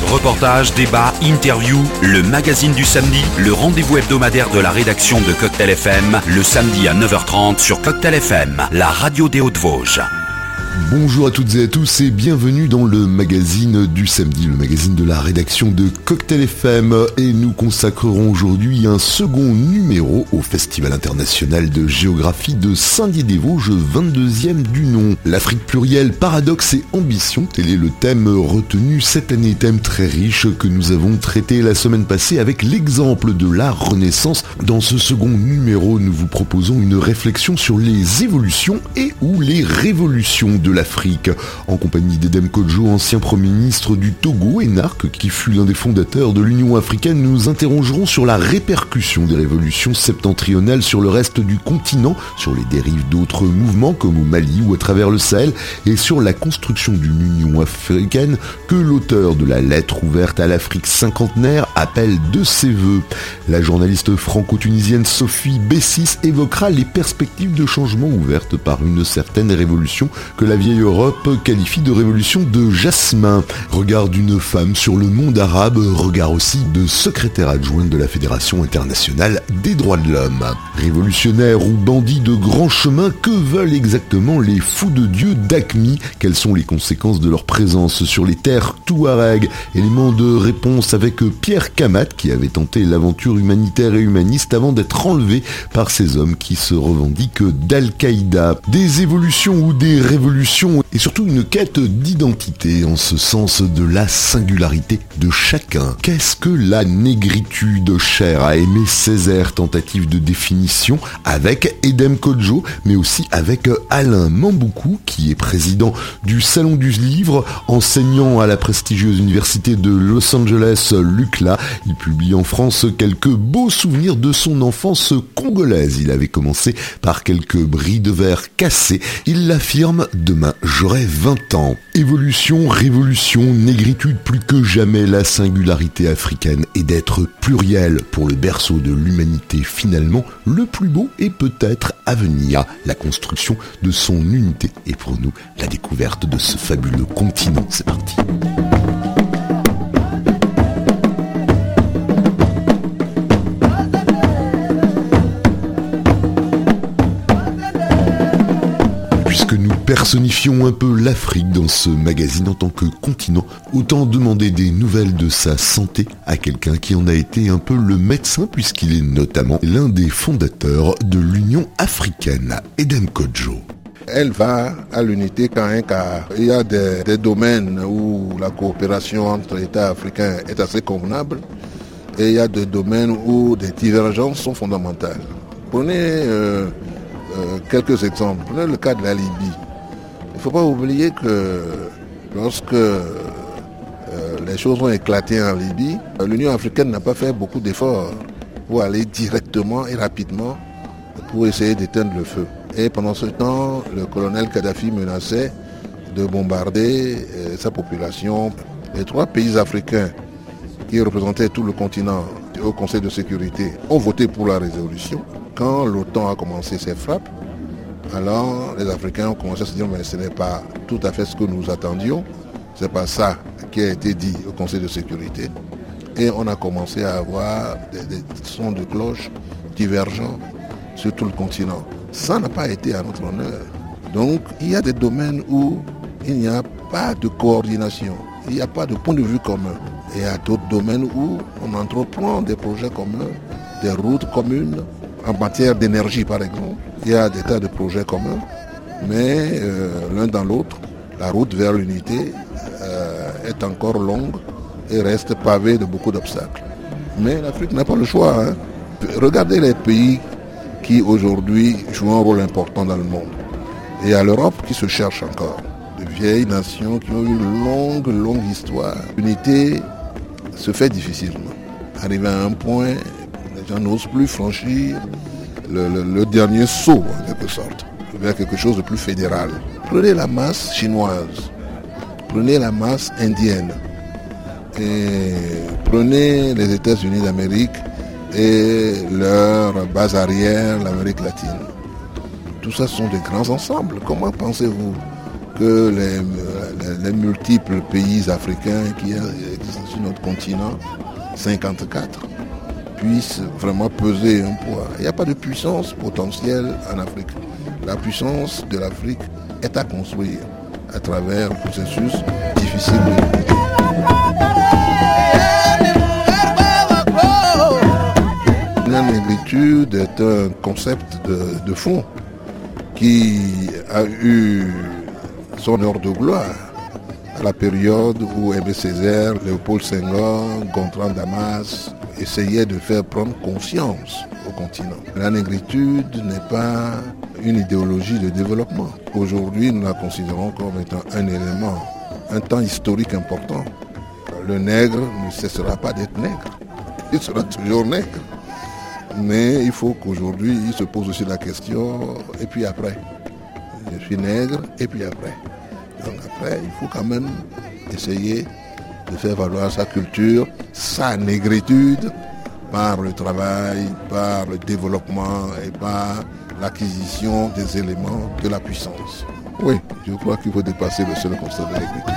Reportages, débats, interviews, le magazine du samedi, le rendez-vous hebdomadaire de la rédaction de Cocktail FM, le samedi à 9h30 sur Cocktail FM, la radio des Hauts-de-Vosges. Bonjour à toutes et à tous et bienvenue dans le magazine du samedi, le magazine de la rédaction de Cocktail FM. Et nous consacrerons aujourd'hui un second numéro au Festival international de géographie de Saint-Dié-des-Vosges, 22e du nom. L'Afrique plurielle, paradoxe et ambition, tel est le thème retenu cette année, thème très riche que nous avons traité la semaine passée avec l'exemple de la Renaissance. Dans ce second numéro, nous vous proposons une réflexion sur les évolutions et ou les révolutions de l'Afrique, en compagnie d'Edem Kodjo, ancien Premier ministre du Togo, énarque qui fut l'un des fondateurs de l'Union africaine. Nous nous interrogerons sur la répercussion des révolutions septentrionales sur le reste du continent, sur les dérives d'autres mouvements comme au Mali ou à travers le Sahel, et sur la construction d'une Union africaine que l'auteur de la lettre ouverte à l'Afrique cinquantenaire appelle de ses voeux. La journaliste franco-tunisienne Sophie Bessis évoquera les perspectives de changement ouvertes par une certaine révolution que la vieille Europe qualifie de révolution de jasmin. Regard d'une femme sur le monde arabe, regard aussi de secrétaire adjointe de la Fédération internationale des droits de l'homme. Révolutionnaires ou bandits de grand chemin, que veulent exactement les fous de Dieu d'Aqmi? Quelles sont les conséquences de leur présence sur les terres touareg? Élément de réponse avec Pierre Kamat qui avait tenté l'aventure humanitaire et humaniste avant d'être enlevé par ces hommes qui se revendiquent d'Al-Qaïda. Des évolutions ou des révolutions et surtout une quête d'identité en ce sens de la singularité de chacun. Qu'est-ce que la négritude? Chère à Aimé Césaire, tentative de définition avec Edem Kodjo, mais aussi avec Alain Mamboukou qui est président du Salon du Livre, enseignant à la prestigieuse université de Los Angeles, l'UCLA. Il publie en France quelques beaux souvenirs de son enfance congolaise. Il avait commencé par quelques bris de verre cassés. Il l'affirme: demain, j'aurai 20 ans. Évolution, révolution, négritude, plus que jamais la singularité africaine est d'être plurielle pour le berceau de l'humanité, finalement le plus beau est peut-être à venir. La construction de son unité est pour nous la découverte de ce fabuleux continent. C'est parti. Personnifions un peu l'Afrique dans ce magazine en tant que continent. Autant demander des nouvelles de sa santé à quelqu'un qui en a été un peu le médecin puisqu'il est notamment l'un des fondateurs de l'Union africaine, Edem Kodjo. Elle va à l'unité quand il y a des domaines où la coopération entre États africains est assez convenable et il y a des domaines où des divergences sont fondamentales. Prenez quelques exemples. Prenez le cas de la Libye. Il ne faut pas oublier que lorsque les choses ont éclaté en Libye, l'Union africaine n'a pas fait beaucoup d'efforts pour aller directement et rapidement pour essayer d'éteindre le feu. Et pendant ce temps, le colonel Kadhafi menaçait de bombarder sa population. Les 3 pays africains qui représentaient tout le continent au Conseil de sécurité ont voté pour la résolution. Quand l'OTAN a commencé ses frappes, alors les Africains ont commencé à se dire mais ce n'est pas tout à fait ce que nous attendions, c'est pas ça qui a été dit au Conseil de sécurité. Et on a commencé à avoir des sons de cloche divergents sur tout le continent. Ça n'a pas été à notre honneur. Donc il y a des domaines où il n'y a pas de coordination, il n'y a pas de point de vue commun. Et il y a d'autres domaines où on entreprend des projets communs, des routes communes. En matière d'énergie, par exemple, il y a des tas de projets communs, mais l'un dans l'autre, la route vers l'unité est encore longue et reste pavée de beaucoup d'obstacles. Mais l'Afrique n'a pas le choix. Regardez les pays qui aujourd'hui jouent un rôle important dans le monde. Et à l'Europe qui se cherche encore. De vieilles nations qui ont une longue histoire. L'unité se fait difficilement. Arrivé à un point, les gens n'osent plus franchir le dernier saut, en quelque sorte, vers quelque chose de plus fédéral. Prenez la masse chinoise, prenez la masse indienne, et prenez les États-Unis d'Amérique et leur base arrière, l'Amérique latine. Tout ça sont des grands ensembles. Comment pensez-vous que les multiples pays africains qui existent sur notre continent, 54, puissent vraiment peser un poids. Il n'y a pas de puissance potentielle en Afrique. La puissance de l'Afrique est à construire à travers un processus difficile de l'unité. La négritude est un concept de fond qui a eu son heure de gloire à la période où Aimé Césaire, Léopold Senghor, Gontran Damas essayaient de faire prendre conscience au continent. La négritude n'est pas une idéologie de développement. Aujourd'hui, nous la considérons comme étant un élément, un temps historique important. Le nègre ne cessera pas d'être nègre. Il sera toujours nègre. Mais il faut qu'aujourd'hui, il se pose aussi la question, et puis après. Je suis nègre, et puis après. Donc après, il faut quand même essayer de faire valoir sa culture, sa négritude, par le travail, par le développement et par l'acquisition des éléments de la puissance. Oui, je crois qu'il faut dépasser le seul constat de négritude.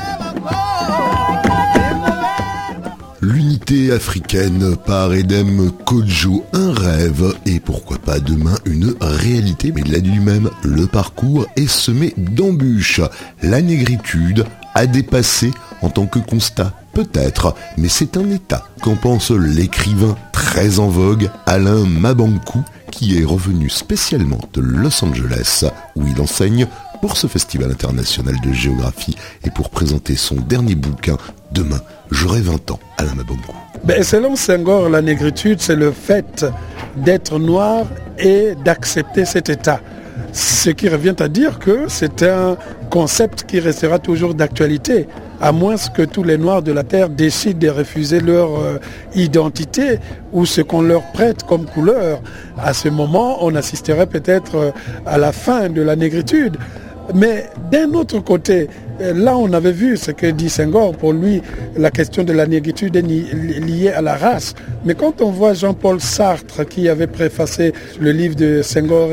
L'unité africaine par Edem Kodjo, un rêve et pourquoi pas demain une réalité. Mais il a dit lui-même, le parcours est semé d'embûches. La négritude a dépassé en tant que constat, peut-être, mais c'est un état. Qu'en pense l'écrivain très en vogue Alain Mabankou, qui est revenu spécialement de Los Angeles, où il enseigne pour ce festival international de géographie et pour présenter son dernier bouquin, Demain, j'aurai 20 ans, Alain Mabankou. Selon Senghor, la négritude, c'est le fait d'être noir et d'accepter cet état. Ce qui revient à dire que c'est un concept qui restera toujours d'actualité, à moins que tous les Noirs de la Terre décident de refuser leur identité ou ce qu'on leur prête comme couleur. À ce moment, on assisterait peut-être à la fin de la négritude. Mais d'un autre côté, là on avait vu ce que dit Senghor, pour lui la question de la négritude est liée à la race. Mais quand on voit Jean-Paul Sartre qui avait préfacé le livre de Senghor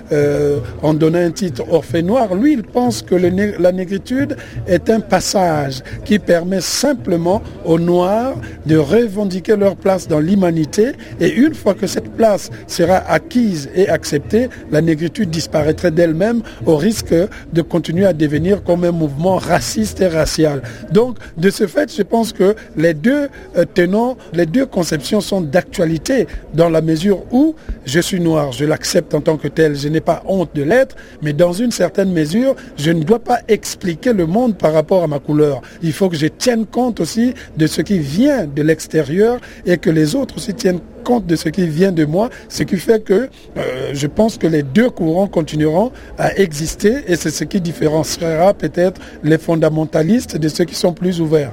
en donnant un titre Orphée noir, lui il pense que la négritude est un passage qui permet simplement aux Noirs de revendiquer leur place dans l'humanité, et une fois que cette place sera acquise et acceptée, la négritude disparaîtrait d'elle-même au risque de continuer à devenir comme un mouvement raciste et racial. Donc, de ce fait, je pense que les deux tenants, les deux conceptions sont d'actualité dans la mesure où je suis noir, je l'accepte en tant que tel, je n'ai pas honte de l'être, mais dans une certaine mesure, je ne dois pas expliquer le monde par rapport à ma couleur. Il faut que je tienne compte aussi de ce qui vient de l'extérieur et que les autres aussi tiennent compte de ce qui vient de moi, ce qui fait que je pense que les deux courants continueront à exister, et c'est ce qui différenciera peut-être les fondamentalistes de ceux qui sont plus ouverts.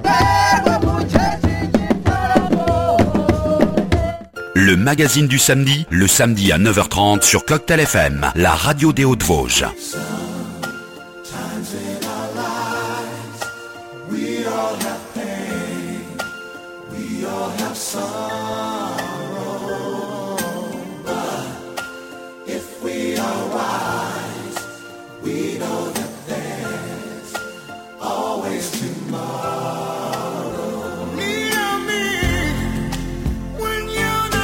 Le magazine du samedi, le samedi à 9h30 sur Cocktail FM, la radio des Hauts-de-Vosges.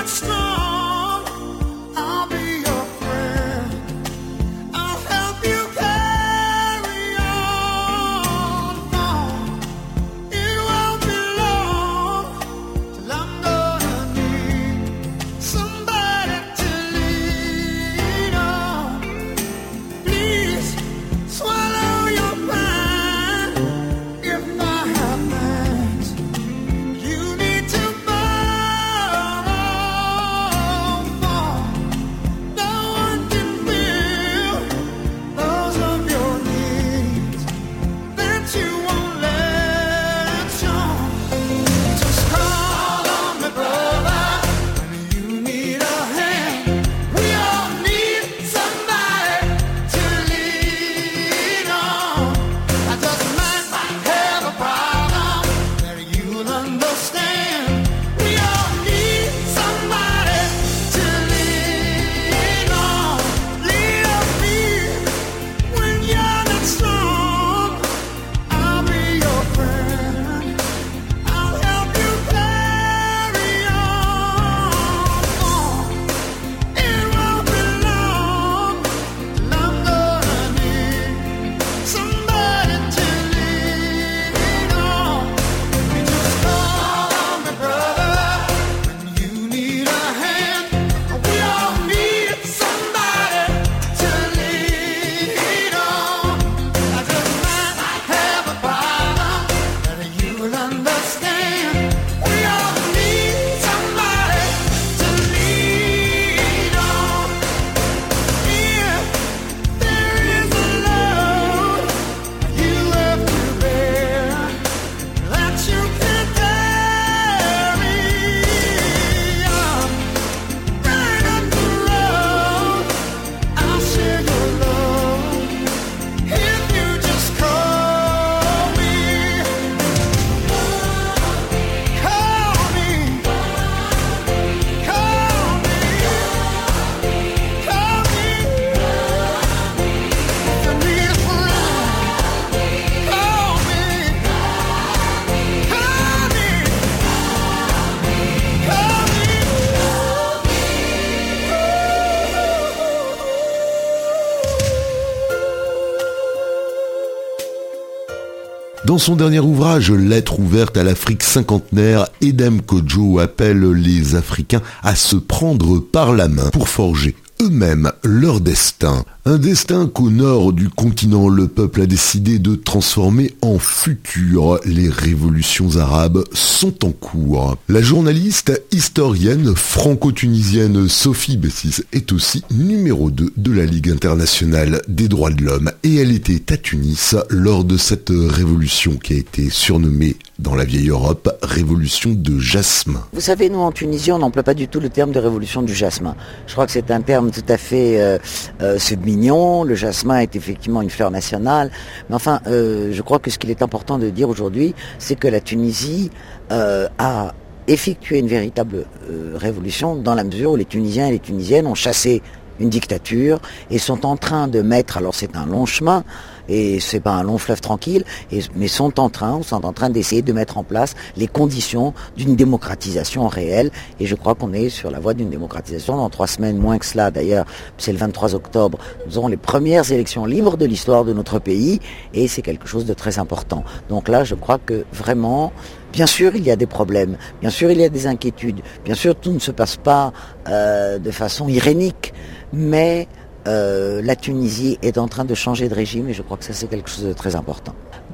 I'll be your friend. I'll help you. Dans son dernier ouvrage, Lettre ouverte à l'Afrique cinquantenaire, Edem Kodjo appelle les Africains à se prendre par la main pour forger eux-mêmes leur destin. Un destin qu'au nord du continent, le peuple a décidé de transformer en futur. Les révolutions arabes sont en cours. La journaliste historienne franco-tunisienne Sophie Bessis est aussi numéro 2 de la Ligue internationale des droits de l'homme et elle était à Tunis lors de cette révolution qui a été surnommée dans la vieille Europe révolution de jasmin. Vous savez, nous en Tunisie, on n'emploie pas du tout le terme de révolution du jasmin. Je crois que c'est un terme tout à fait c'est mignon, le jasmin est effectivement une fleur nationale, mais enfin, je crois que ce qu'il est important de dire aujourd'hui, c'est que la Tunisie a effectué une véritable révolution dans la mesure où les Tunisiens et les Tunisiennes ont chassé une dictature et sont en train de mettre, alors c'est un long chemin et c'est pas un long fleuve tranquille, mais sont en train d'essayer de mettre en place les conditions d'une démocratisation réelle et je crois qu'on est sur la voie d'une démocratisation. Dans 3 semaines, moins que cela d'ailleurs, c'est le 23 octobre, nous aurons les premières élections libres de l'histoire de notre pays et c'est quelque chose de très important. Donc là, je crois que vraiment, bien sûr, il y a des problèmes, bien sûr, il y a des inquiétudes, bien sûr, tout ne se passe pas de façon irénique, mais la Tunisie est en train de changer de régime et je crois que ça c'est quelque chose de très important.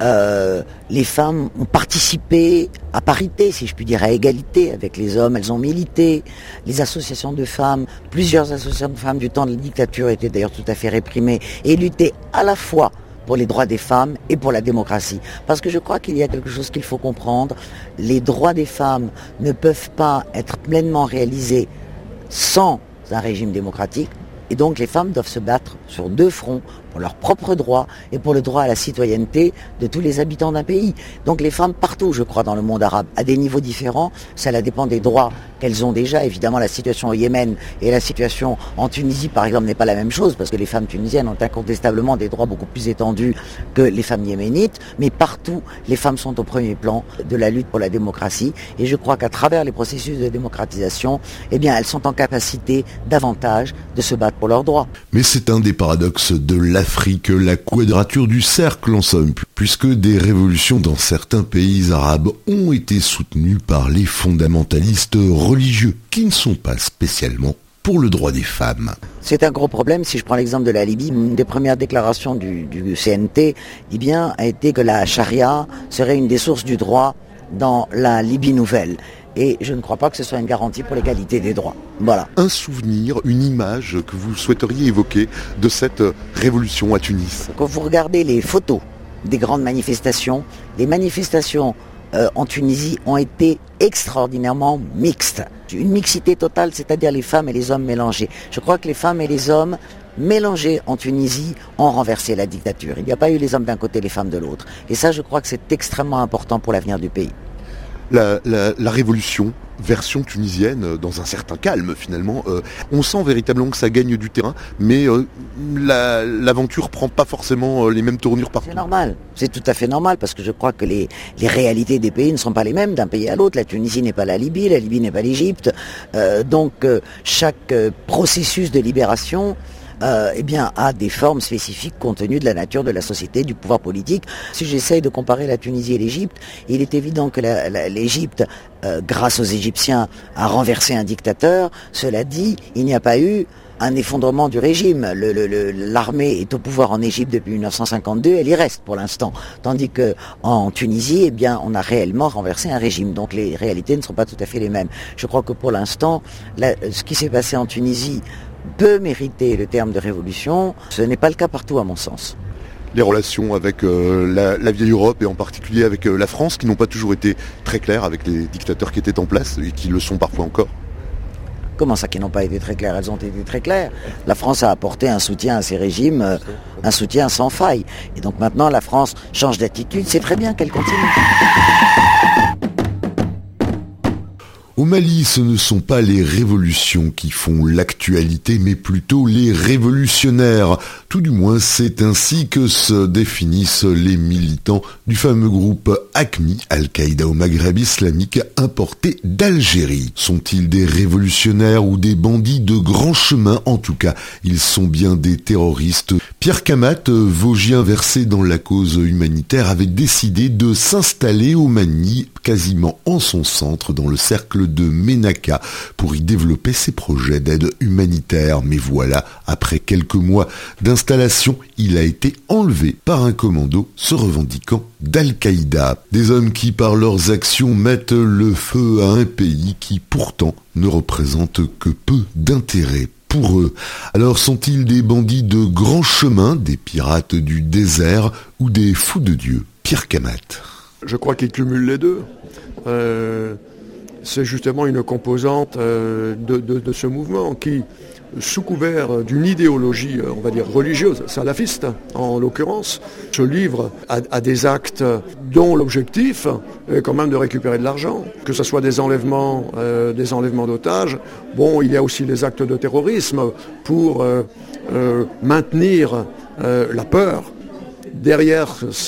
Les femmes ont participé à parité, si je puis dire, à égalité avec les hommes, elles ont milité. Les associations de femmes, plusieurs associations de femmes du temps de la dictature étaient d'ailleurs tout à fait réprimées et luttaient à la fois pour les droits des femmes et pour la démocratie. Parce que je crois qu'il y a quelque chose qu'il faut comprendre. Les droits des femmes ne peuvent pas être pleinement réalisés sans un régime démocratique. Et donc les femmes doivent se battre sur 2 fronts, pour leurs propres droits et pour le droit à la citoyenneté de tous les habitants d'un pays. Donc les femmes partout, je crois, dans le monde arabe, à des niveaux différents, cela dépend des droits qu'elles ont déjà. Évidemment, la situation au Yémen et la situation en Tunisie, par exemple, n'est pas la même chose, parce que les femmes tunisiennes ont incontestablement des droits beaucoup plus étendus que les femmes yéménites, mais partout, les femmes sont au premier plan de la lutte pour la démocratie, et je crois qu'à travers les processus de démocratisation, eh bien, elles sont en capacité davantage de se battre pour leurs droits. Mais c'est un des paradoxes de l'Afrique, la quadrature du cercle en somme, puisque des révolutions dans certains pays arabes ont été soutenues par les fondamentalistes religieux, qui ne sont pas spécialement pour le droit des femmes. C'est un gros problème. Si je prends l'exemple de la Libye, une des premières déclarations du CNT a été que la charia serait une des sources du droit dans la Libye nouvelle. Et je ne crois pas que ce soit une garantie pour l'égalité des droits. Voilà. Un souvenir, une image que vous souhaiteriez évoquer de cette révolution à Tunis? Quand vous regardez les photos des grandes manifestations, les manifestations en Tunisie ont été extraordinairement mixtes. Une mixité totale, c'est-à-dire les femmes et les hommes mélangés. Je crois que les femmes et les hommes mélangés en Tunisie ont renversé la dictature. Il n'y a pas eu les hommes d'un côté et les femmes de l'autre. Et ça, je crois que c'est extrêmement important pour l'avenir du pays. La révolution, version tunisienne, dans un certain calme finalement, on sent véritablement que ça gagne du terrain, mais l'aventure prend pas forcément les mêmes tournures partout. C'est normal, c'est tout à fait normal, parce que je crois que les réalités des pays ne sont pas les mêmes d'un pays à l'autre. La Tunisie n'est pas la Libye n'est pas l'Égypte, donc chaque processus de libération a des formes spécifiques compte tenu de la nature de la société, du pouvoir politique. Si j'essaye de comparer la Tunisie et l'Égypte, il est évident que l'Égypte, grâce aux Égyptiens, a renversé un dictateur. Cela dit, il n'y a pas eu un effondrement du régime. L'armée est au pouvoir en Égypte depuis 1952, elle y reste pour l'instant. Tandis qu'en Tunisie, on a réellement renversé un régime. Donc les réalités ne sont pas tout à fait les mêmes. Je crois que pour l'instant, ce qui s'est passé en Tunisie peut mériter le terme de révolution. Ce n'est pas le cas partout à mon sens. Les relations avec la vieille Europe et en particulier avec la France qui n'ont pas toujours été très claires avec les dictateurs qui étaient en place et qui le sont parfois encore. Comment ça qui n'ont pas été très claires? Elles ont été très claires. La France a apporté un soutien à ces régimes, un soutien sans faille. Et donc maintenant la France change d'attitude, c'est très bien qu'elle continue. Au Mali, ce ne sont pas les révolutions qui font l'actualité, mais plutôt les révolutionnaires. Tout du moins, c'est ainsi que se définissent les militants du fameux groupe AQMI, Al-Qaïda au Maghreb islamique, importé d'Algérie. Sont-ils des révolutionnaires ou des bandits de grand chemin? En tout cas, ils sont bien des terroristes. Pierre Kamat, Vosgien versé dans la cause humanitaire, avait décidé de s'installer au Mali, quasiment en son centre, dans le cercle de Ménaka, pour y développer ses projets d'aide humanitaire. Mais voilà, après quelques mois d'installation, il a été enlevé par un commando se revendiquant d'Al-Qaïda. Des hommes qui, par leurs actions, mettent le feu à un pays qui, pourtant, ne représente que peu d'intérêt pour eux. Alors sont-ils des bandits de grand chemin, des pirates du désert ou des fous de Dieu? Pierre Kamat. Je crois qu'ils cumulent les deux. C'est justement une composante de ce mouvement qui, sous couvert d'une idéologie, on va dire religieuse, salafiste en l'occurrence, se livre à des actes dont l'objectif est quand même de récupérer de l'argent, que ce soit des enlèvements d'otages. Bon, il y a aussi les actes de terrorisme pour maintenir la peur. Derrière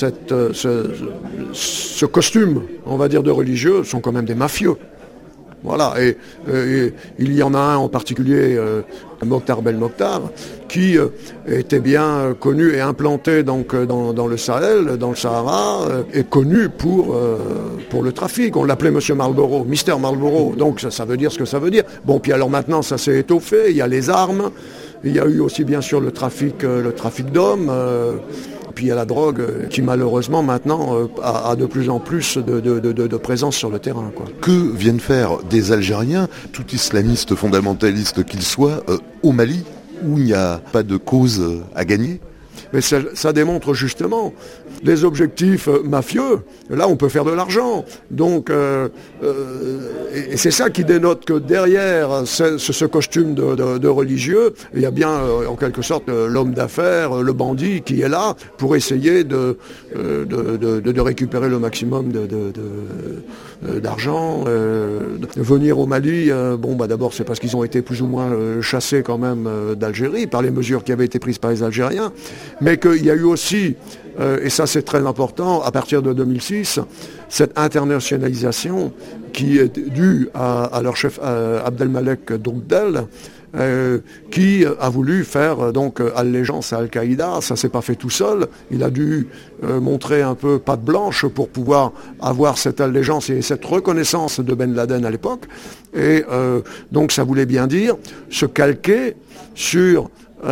ce costume, on va dire, de religieux, sont quand même des mafieux. Voilà, et il y en a un en particulier, Mokhtar Belmokhtar, qui était bien connu et implanté donc dans le Sahel, dans le Sahara, et connu pour le trafic. On l'appelait Monsieur Marlboro, Mister Marlboro, donc ça veut dire ce que ça veut dire. Bon, puis alors maintenant ça s'est étoffé, il y a les armes, il y a eu aussi bien sûr le trafic d'hommes, puis il y a la drogue qui malheureusement maintenant a de plus en plus de présence sur le terrain, quoi. Que viennent faire des Algériens, tout islamistes fondamentalistes qu'ils soient, au Mali, où il n'y a pas de cause à gagner? Mais ça démontre justement les objectifs mafieux. Là, on peut faire de l'argent. Donc, et c'est ça qui dénote que derrière ce costume de religieux, il y a bien, en quelque sorte, l'homme d'affaires, le bandit qui est là pour essayer de récupérer le maximum d'argent. Venir au Mali, d'abord, c'est parce qu'ils ont été plus ou moins chassés quand même d'Algérie par les mesures qui avaient été prises par les Algériens. Mais qu'il y a eu aussi, et ça c'est très important, à partir de 2006, cette internationalisation qui est due à leur chef Abdelmalek Dogdel, qui a voulu faire donc allégeance à Al-Qaïda. Ça s'est pas fait tout seul. Il a dû montrer un peu patte blanche pour pouvoir avoir cette allégeance et cette reconnaissance de Ben Laden à l'époque. Et donc ça voulait bien dire se calquer sur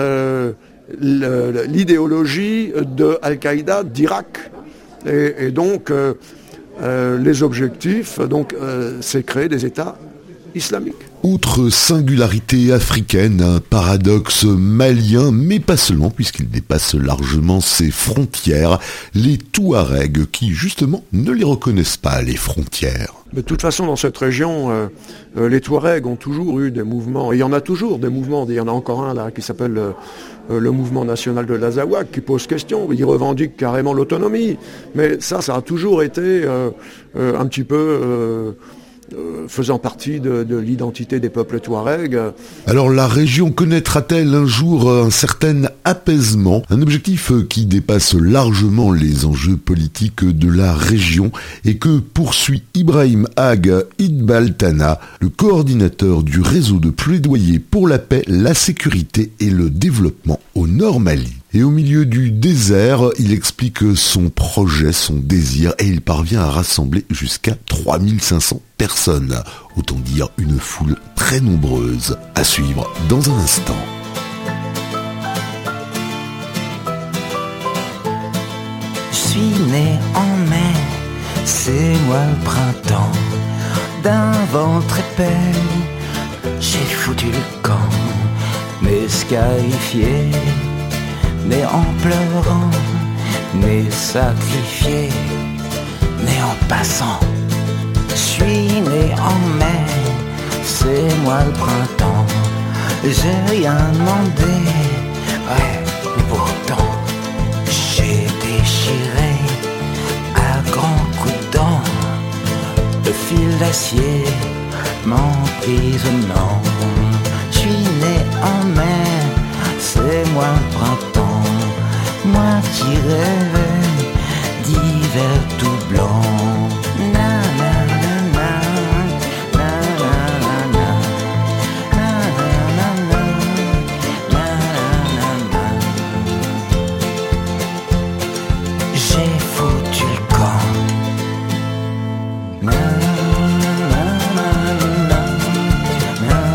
l'idéologie de Al-Qaïda d'Irak. Et donc, les objectifs, c'est créer des États islamiques. Outre singularité africaine, un paradoxe malien, mais pas seulement, puisqu'il dépasse largement ses frontières, les Touaregs, qui justement ne les reconnaissent pas, les frontières. Mais de toute façon, dans cette région, les Touaregs ont toujours eu des mouvements, et il y en a toujours des mouvements, il y en a encore un là qui s'appelle le mouvement national de l'Azawad, qui pose question, il revendique carrément l'autonomie, mais ça a toujours été un petit peu faisant partie de l'identité des peuples touaregs. Alors la région connaîtra-t-elle un jour un certain apaisement, un objectif qui dépasse largement les enjeux politiques de la région et que poursuit Ibrahim Ag Idbaltana, le coordinateur du réseau de plaidoyer pour la paix, la sécurité et le développement au Nord Mali. Et au milieu du désert, il explique son projet, son désir, et il parvient à rassembler jusqu'à 3500 personnes. Autant dire une foule très nombreuse. À suivre dans un instant. Je suis né en mai, c'est moi le printemps. D'un ventre épais, j'ai foutu le camp, mais scarifié. Né en pleurant, né sacrifié, né en passant. Je suis né en mai, c'est moi le printemps. J'ai rien demandé, ouais, mais pourtant j'ai déchiré à grands coups de dents le fil d'acier m'emprisonnant. Je suis né en mai, c'est moi le printemps, moi qui rêvais d'hiver tout blanc. Na, na, na, na, na, na, na, na, na, na, na, na. J'ai foutu le camp. Na, na, na, na, na, na,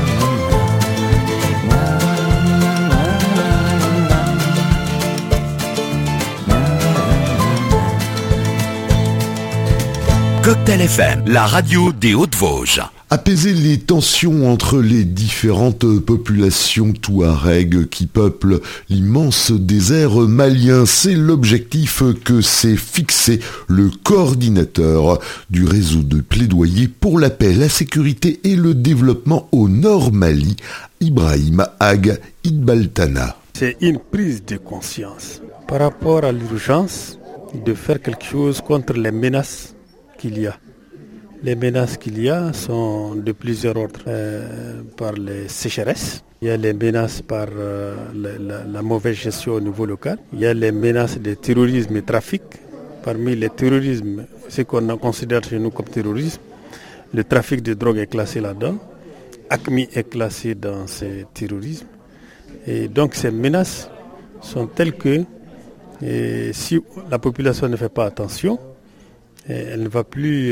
Cocktail FM, la radio des Hauts-de-Vosges. Apaiser les tensions entre les différentes populations touaregs qui peuplent l'immense désert malien, c'est l'objectif que s'est fixé le coordinateur du réseau de plaidoyer pour la paix, la sécurité et le développement au Nord Mali, Ibrahim Ag Idbaltana. C'est une prise de conscience par rapport à l'urgence de faire quelque chose contre les menaces qu'il y a. Les menaces qu'il y a sont de plusieurs ordres. Par les sécheresses, il y a les menaces par la mauvaise gestion au niveau local, il y a les menaces de terrorisme et trafic. Parmi les terrorismes, ce qu'on considère chez nous comme terrorisme, le trafic de drogue est classé là-dedans, AQMI est classé dans ces terrorismes. Et donc ces menaces sont telles que si la population ne fait pas attention, elle ne va plus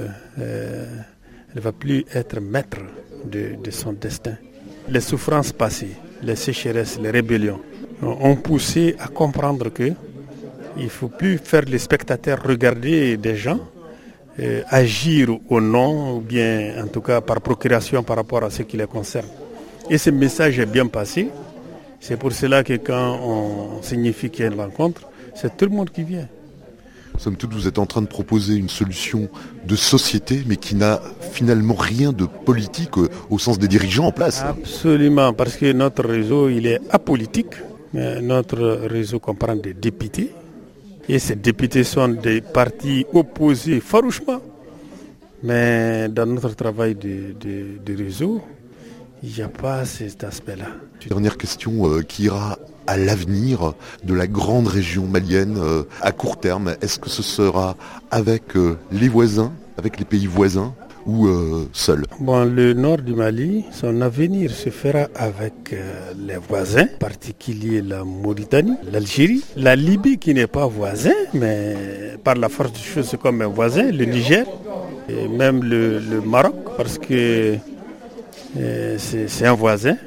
être maître de son destin. Les souffrances passées, les sécheresses, les rébellions ont poussé à comprendre qu'il ne faut plus faire les spectateurs regarder des gens agir au nom ou bien en tout cas par procuration par rapport à ce qui les concerne. Et ce message est bien passé. C'est pour cela que quand on signifie qu'il y a une rencontre, c'est tout le monde qui vient. Somme toute, vous êtes en train de proposer une solution de société, mais qui n'a finalement rien de politique au sens des dirigeants en place. Absolument, parce que notre réseau, il est apolitique. Notre réseau comprend des députés. Et ces députés sont des partis opposés farouchement. Mais dans notre travail de réseau, il n'y a pas cet aspect-là. Dernière question qui ira à l'avenir de la grande région malienne à court terme. Est-ce que ce sera avec les voisins, avec les pays voisins ou seul? Bon, le nord du Mali, son avenir se fera avec les voisins, en particulier la Mauritanie, l'Algérie, la Libye qui n'est pas voisin, mais par la force des choses c'est comme un voisin, le Niger, et même le Maroc, parce que c'est un voisin.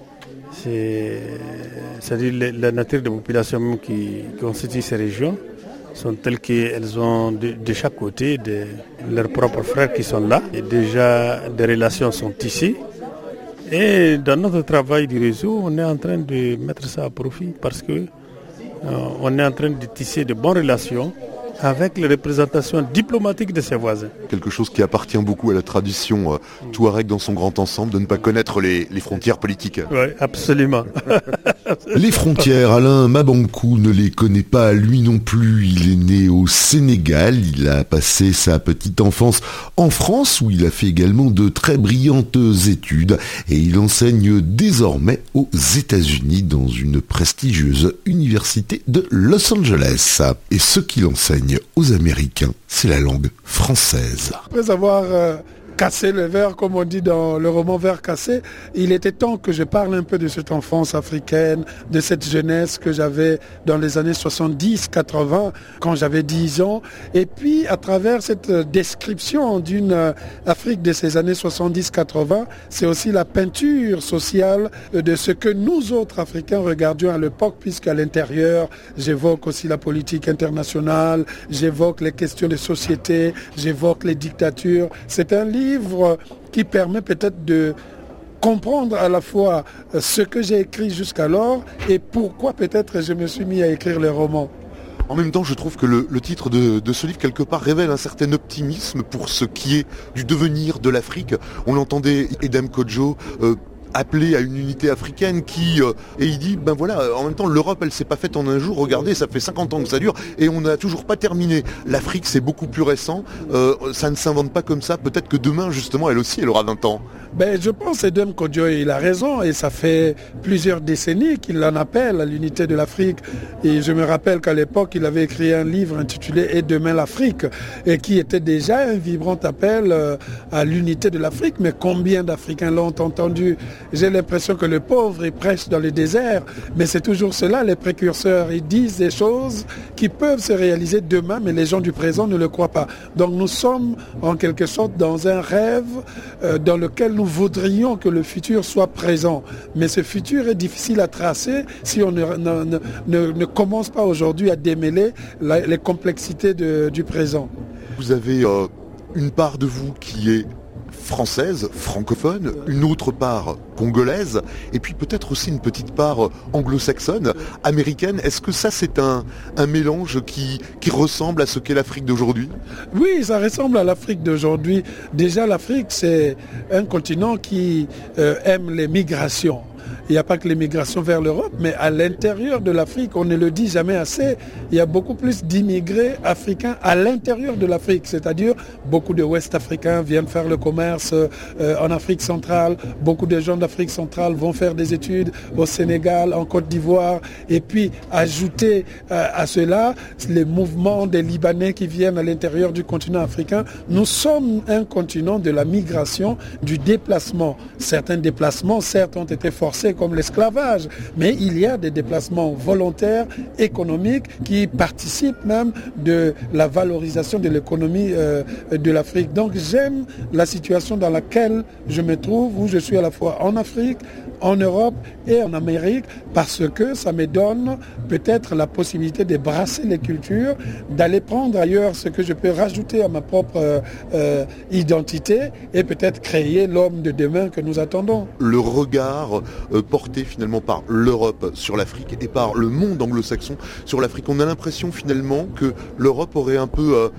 C'est-à-dire la nature des populations qui constituent ces régions sont telles qu'elles ont de chaque côté leurs propres frères qui sont là. Et déjà, des relations sont tissées. Et dans notre travail du réseau, on est en train de mettre ça à profit parce qu'on est en train de tisser de bonnes relations avec les représentations diplomatiques de ses voisins. Quelque chose qui appartient beaucoup à la tradition touareg dans son grand ensemble, de ne pas connaître les frontières politiques. Oui, absolument. Les frontières, Alain Mabankou ne les connaît pas lui non plus. Il est né au Sénégal, il a passé sa petite enfance en France où il a fait également de très brillantes études et il enseigne désormais aux États-Unis dans une prestigieuse université de Los Angeles. Et ce qu'il enseigne aux Américains, c'est la langue française. Après avoir cassé le verre, comme on dit dans le roman Verre cassé, il était temps que je parle un peu de cette enfance africaine, de cette jeunesse que j'avais dans les années 70-80, quand j'avais 10 ans. Et puis, à travers cette description d'une Afrique de ces années 70-80, c'est aussi la peinture sociale de ce que nous autres Africains regardions à l'époque, puisqu'à l'intérieur, j'évoque aussi la politique internationale, j'évoque les questions de société, j'évoque les dictatures. C'est un livre qui permet peut-être de comprendre à la fois ce que j'ai écrit jusqu'alors et pourquoi peut-être je me suis mis à écrire les romans. En même temps, je trouve que le titre de ce livre, quelque part, révèle un certain optimisme pour ce qui est du devenir de l'Afrique. On l'entendait, Edem Kodjo, appelé à une unité africaine et il dit, ben voilà, en même temps l'Europe elle s'est pas faite en un jour, regardez, ça fait 50 ans que ça dure et on n'a toujours pas terminé. L'Afrique c'est beaucoup plus récent, ça ne s'invente pas comme ça, peut-être que demain justement elle aussi elle aura 20 ans. Ben, je pense qu'Edem Kodjoe, il a raison et ça fait plusieurs décennies qu'il en appelle à l'unité de l'Afrique. Et je me rappelle qu'à l'époque, il avait écrit un livre intitulé « Et demain l'Afrique » et qui était déjà un vibrant appel à l'unité de l'Afrique. Mais combien d'Africains l'ont entendu? J'ai l'impression que le pauvre, il prêche dans le désert, mais c'est toujours cela, les précurseurs. Ils disent des choses qui peuvent se réaliser demain, mais les gens du présent ne le croient pas. Donc nous sommes en quelque sorte dans un rêve dans lequel nous voudrions que le futur soit présent. Mais ce futur est difficile à tracer si on ne commence pas aujourd'hui à démêler les complexités du présent. Vous avez une part de vous qui est française, francophone, une autre part congolaise, et puis peut-être aussi une petite part anglo-saxonne, américaine. Est-ce que ça c'est un mélange qui ressemble à ce qu'est l'Afrique d'aujourd'hui? Oui, ça ressemble à l'Afrique d'aujourd'hui. Déjà l'Afrique c'est un continent qui aime les migrations. Il n'y a pas que les migrations vers l'Europe, mais à l'intérieur de l'Afrique, on ne le dit jamais assez, il y a beaucoup plus d'immigrés africains à l'intérieur de l'Afrique. C'est-à-dire, beaucoup de Ouest-Africains viennent faire le commerce en Afrique centrale. Beaucoup de gens d'Afrique centrale vont faire des études au Sénégal, en Côte d'Ivoire. Et puis, ajouter à cela les mouvements des Libanais qui viennent à l'intérieur du continent africain. Nous sommes un continent de la migration, du déplacement. Certains déplacements, certes, ont été forcés comme l'esclavage, mais il y a des déplacements volontaires, économiques, qui participent même de la valorisation de l'économie de l'Afrique. Donc j'aime la situation dans laquelle je me trouve, où je suis à la fois en Afrique, en Europe et en Amérique, parce que ça me donne peut-être la possibilité de brasser les cultures, d'aller prendre ailleurs ce que je peux rajouter à ma propre identité et peut-être créer l'homme de demain que nous attendons. Le regard porté finalement par l'Europe sur l'Afrique et par le monde anglo-saxon sur l'Afrique. On a l'impression finalement que l'Europe aurait un peu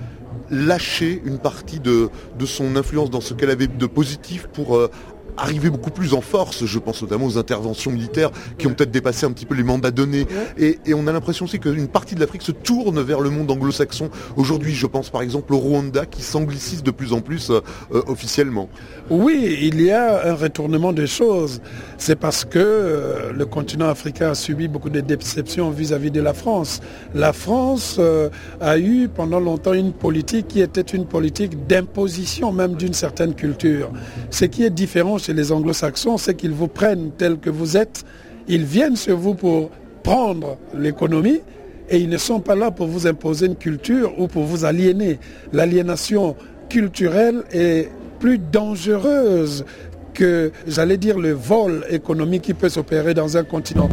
lâché une partie de son influence dans ce qu'elle avait de positif pour arriver beaucoup plus en force. Je pense notamment aux interventions militaires qui ont peut-être dépassé un petit peu les mandats donnés. Et on a l'impression aussi qu'une partie de l'Afrique se tourne vers le monde anglo-saxon. Aujourd'hui, je pense par exemple au Rwanda qui s'anglicise de plus en plus officiellement. Oui, il y a un retournement des choses. C'est parce que le continent africain a subi beaucoup de déceptions vis-à-vis de la France. La France a eu pendant longtemps une politique qui était une politique d'imposition même d'une certaine culture. Ce qui est différent chez les anglo-saxons, c'est qu'ils vous prennent tel que vous êtes, ils viennent sur vous pour prendre l'économie et ils ne sont pas là pour vous imposer une culture ou pour vous aliéner. L'aliénation culturelle est plus dangereuse que, j'allais dire, le vol économique qui peut s'opérer dans un continent.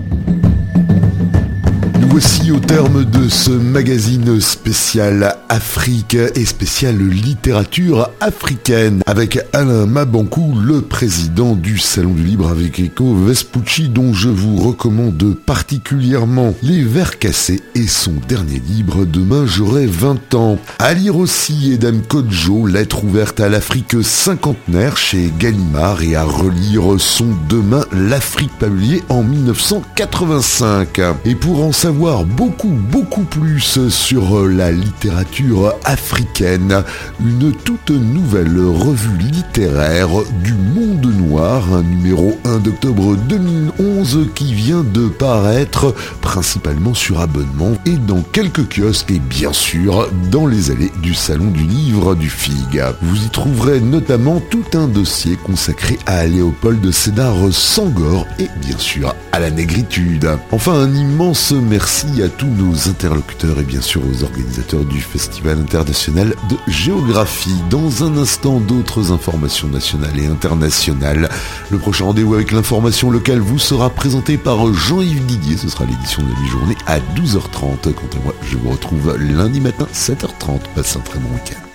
Voici au terme de ce magazine spécial Afrique et spécial littérature africaine avec Alain Mabankou, le président du Salon du Livre avec Eco Vespucci, dont je vous recommande particulièrement Les Vers Cassés et son dernier livre Demain j'aurai 20 ans. À lire aussi Edem Kodjoe, Lettre ouverte à l'Afrique cinquantenaire chez Gallimard, et à relire son Demain l'Afrique publié en 1985. Et pour en savoir beaucoup plus sur la littérature africaine, une toute nouvelle revue littéraire du Monde Noir, un numéro 1 d'octobre 2011 qui vient de paraître principalement sur abonnement et dans quelques kiosques et bien sûr dans les allées du Salon du Livre du FIG. Vous y trouverez notamment tout un dossier consacré à Léopold Sédar Senghor et bien sûr à la négritude. Enfin, un immense merci à tous nos interlocuteurs et bien sûr aux organisateurs du Festival international de géographie. Dans un instant, d'autres informations nationales et internationales. Le prochain rendez-vous avec l'information locale vous sera présenté par Jean-Yves Didier. Ce sera l'édition de la mi-journée à 12h30. Quant à moi, je vous retrouve lundi matin 7h30. Passez un très bon week-end.